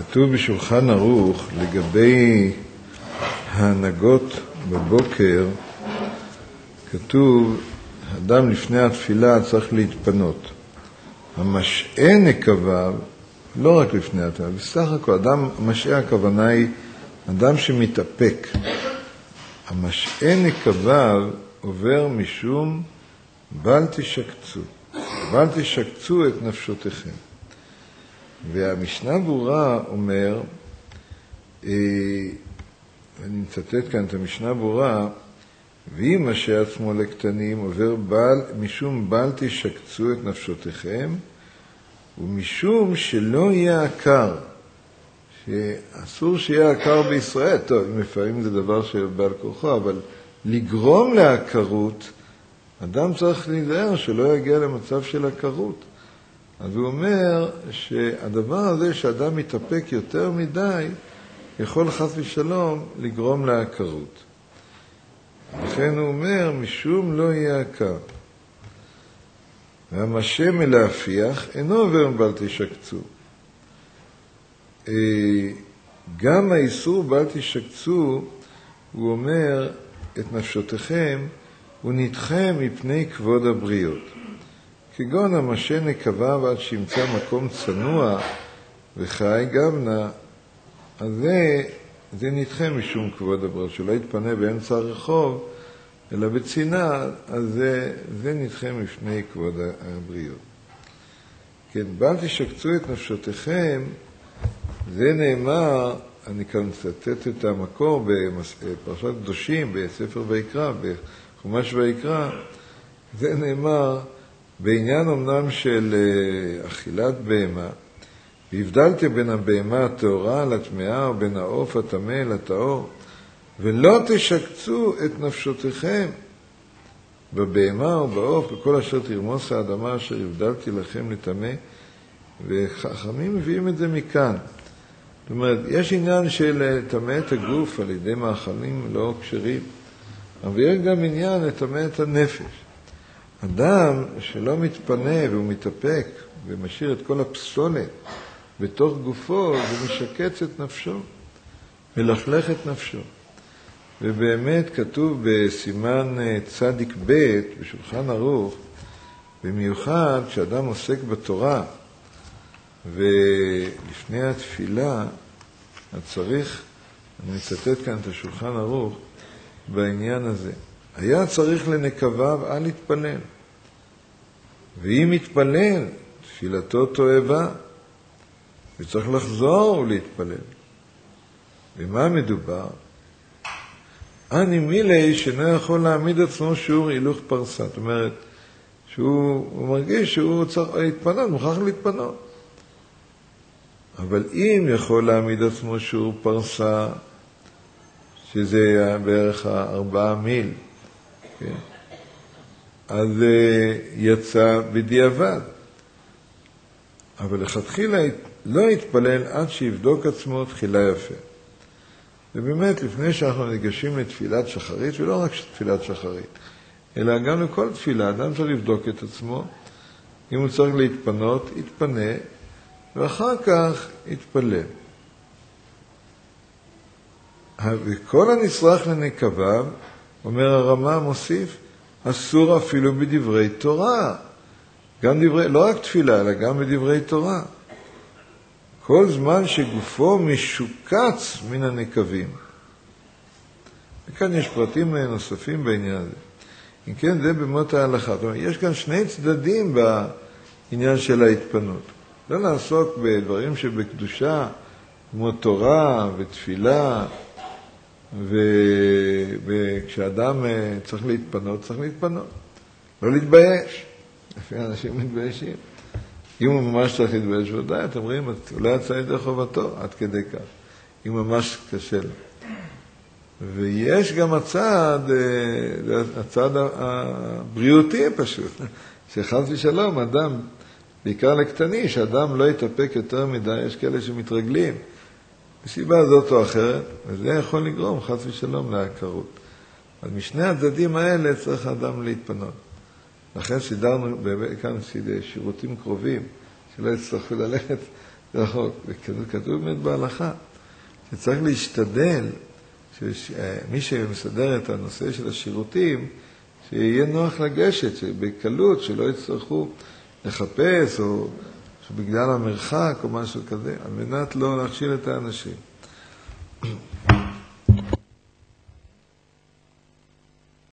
כתוב בשולחן ערוך לגבי ההנהגות בבוקר, כתוב, אדם לפני התפילה צריך להתפנות. המשעה נקביו, לא רק לפני התפילה, בסך הכל, המשעה הכוונה היא אדם שמתאפק. המשעה נקביו עובר משום בל תשקצו את נפשותיכם. והמשנה ברורה אומר, אני מצטט כאן את המשנה ברורה, ואם משעה עצמו לקטנים עובר משום בל תשקצו את נפשותיכם, ומשום שלא יהיה עקר, שאסור שיהיה עקר בישראל. טוב, לפעמים זה דבר שבעל כורחו, אבל לגרום לעקרות, אדם צריך להיזהר שלא יגיע למצב של עקרות. אז הוא אומר שהדבר הזה שאדם מתאפק יותר מדי, יכול חס ושלום לגרום לעקרות. לכן הוא אומר, משום לא יהיה עקר. והמשעה מלהפיח אינו עובר בל תשקצו. גם האיסור בל תשקצו, הוא אומר את נפשותיכם, הוא נדחה מפני כבוד הבריות. כגון המשעה נקביו עד שימצא מקום צנוע וחי גבנה, אז זה נדחה משום כבוד הבריות, שלא יתפנה באמצע הרחוב, אלא בצינה, אז זה נדחה מפני כבוד הבריות. כן, בל תשקצו את נפשותיכם, זה נאמר, אני כאן מצטט את המקור בפרשת קדושים, בספר ויקרא, בחומש ויקרא, זה נאמר בעניין אמנם של אכילת בהמה, והבדלתם בין הבהמה הטהורה לטמאה ובין העוף הטמא לטהור, ולא תשקצו את נפשותיכם בבהמה ובעוף, וכל אשר תרמוס האדמה אשר הבדלתי לכם לטמא, וחכמים מביאים את זה מכאן. זאת אומרת, יש עניין של לטמא את הגוף על ידי מאכלים לא כשרים, אבל יש גם עניין לטמא את הנפש. אדם שלא מתפנה והוא מתאפק ומשאיר את כל הפסולת בתוך גופו, זה משקץ את נפשו, מלכלך את נפשו. ובאמת כתוב בסימן צדיק ב' בשולחן ערוך, במיוחד כשאדם עוסק בתורה ולפני התפילה, צריך, אני מצטט כאן את השולחן ערוך בעניין הזה, היה צריך לנקביו אל יתפלל, ואם יתפלל תפילתו תועבה, וצריך לחזור ולהתפלל. ומה מדובר? אני מילי שאינו יכול להעמיד עצמו שיעור הילוך פרסה. זאת אומרת, שהוא מרגיש שהוא צריך להתפנות, מוכרח להתפנות. אבל אם יכול להעמיד עצמו שיעור פרסה, שזה בערך 4 מיל, כן? אז יצא בדיעבד. אבל לכתחילה לא יתפלל עד שיבדוק עצמו תחילה יפה. ובאמת, לפני שאנחנו ניגשים לתפילת שחרית, ולא רק תפילת שחרית, אלא גם לכל תפילה, אדם צריך לבדוק את עצמו, אם הוא צריך להתפנות, יתפנה, ואחר כך יתפלל. וכל הנצרך לנקביו, אומר הרמה מוסיף, אסור אפילו בדברי תורה. גם דברי, לא רק תפילה, אלא גם בדברי תורה. כל זמן שגופו משוקץ מן הנקבים. וכאן יש פרטים נוספים בעניין הזה. אם כן, זה במות ההלכה. זאת אומרת, יש כאן שני צדדים בעניין של ההתפנות. לא לעסוק בדברים שבקדושה, כמו תורה ותפילה, וכשאדם צריך להתפנות, צריך להתפנות. לא להתבייש. לפי אנשים מתביישים. אם הוא ממש צריך להתבייש, ודאי, אתם רואים, אולי יצא ידי חובתו, עד כדי כך. אם ממש קשה לו. ויש גם הצד הבריאותי פשוט, שחס ושלום, אדם, בעיקר לקטני, שאדם לא יתאפק יותר מדי, יש כאלה שמתרגלים, בסיבה זאת או אחרת, וזה יכול לגרום חס ושלום לעקרות. אז משני הצדדים האלה צריך האדם להתפנות. לכן סידרנו כאן שירותים קרובים, שלא יצטרכו ללכת נכון, כתוב באמת בהלכה, שצריך להשתדל, שמי שמסדר את הנושא של השירותים, שיהיה נוח לגשת, שבקלות, שלא יצטרכו לחפש, או שבגלל המרחק או משהו כזה, על מנת לא להכשיל את האנשים.